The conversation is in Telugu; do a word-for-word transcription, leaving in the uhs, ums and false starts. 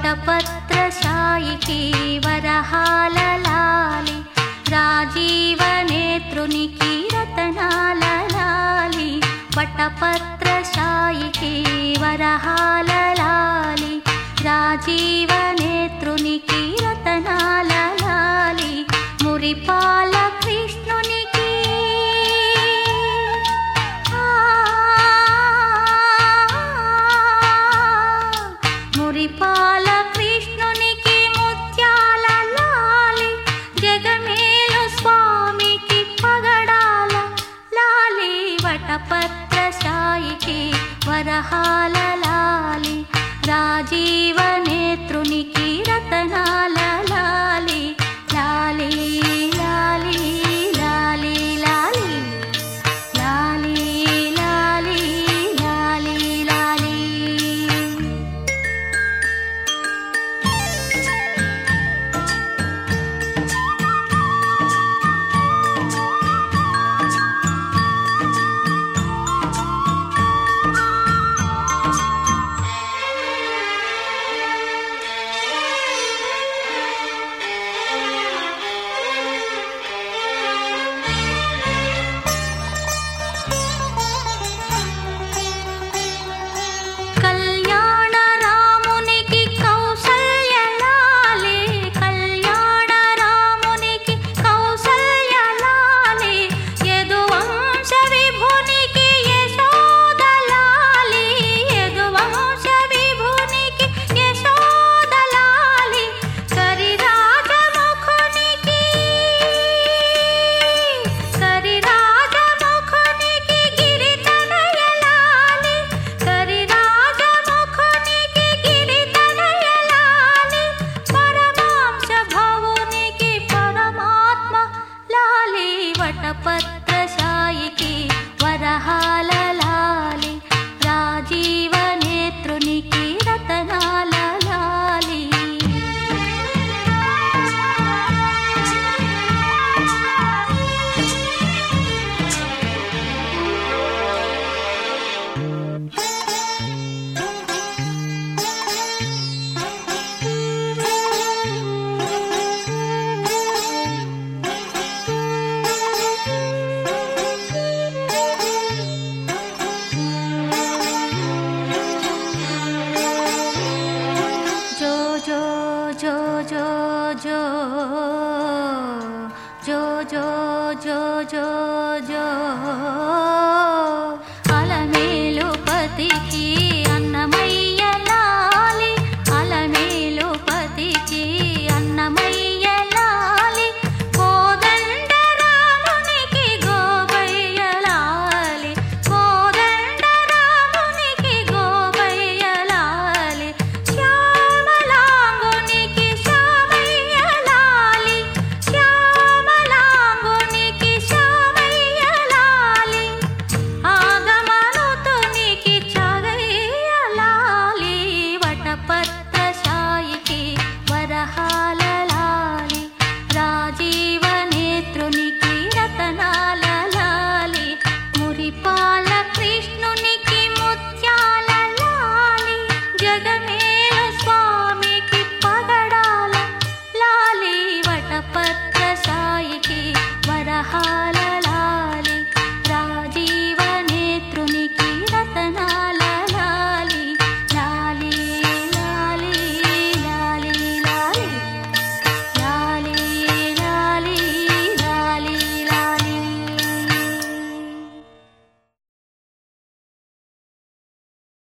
వటపత్రశాయికి వరహాల లాలి రాజీవనేత్రునికి రతనాల లాలి వటపత్రశాయికి వరహాల లాలి రాజీవనేత్రునికి రతనాల లాలి మురిపాల కృష్ణునికి మురిపాల కృష్ణునికి ముత్యాల లాలి జగమేలు స్వామికి పగడాల లాలి వటపత్రశాయికి వరహాల లాలి రాజీవనేత్రునికి రతనాల లాలి లాలి లాలి లాలి లాలి లాలి లాలి లాలి లాలి కళ్యాణ రామునికి కౌసల్య లాలి కళ్యాణ రామునికి కౌసల్య లాలి యదువంశ విభునికి యశోద లాలి యదువంశ విభునికి యశోద లాలి కరిరాజముఖునికి కరిరాజముఖునికి గిరితనయ లాలి కరిరాజముఖునికి గిరితనయ లాలి పరమాంశ భవునికి పరమాత్మ లాలి వటపత్రశాయికి వరహాల లాలి రాజీవనేత్రునికి రతనాల లాలి జో జో జో జో జో జో జో జో జో జో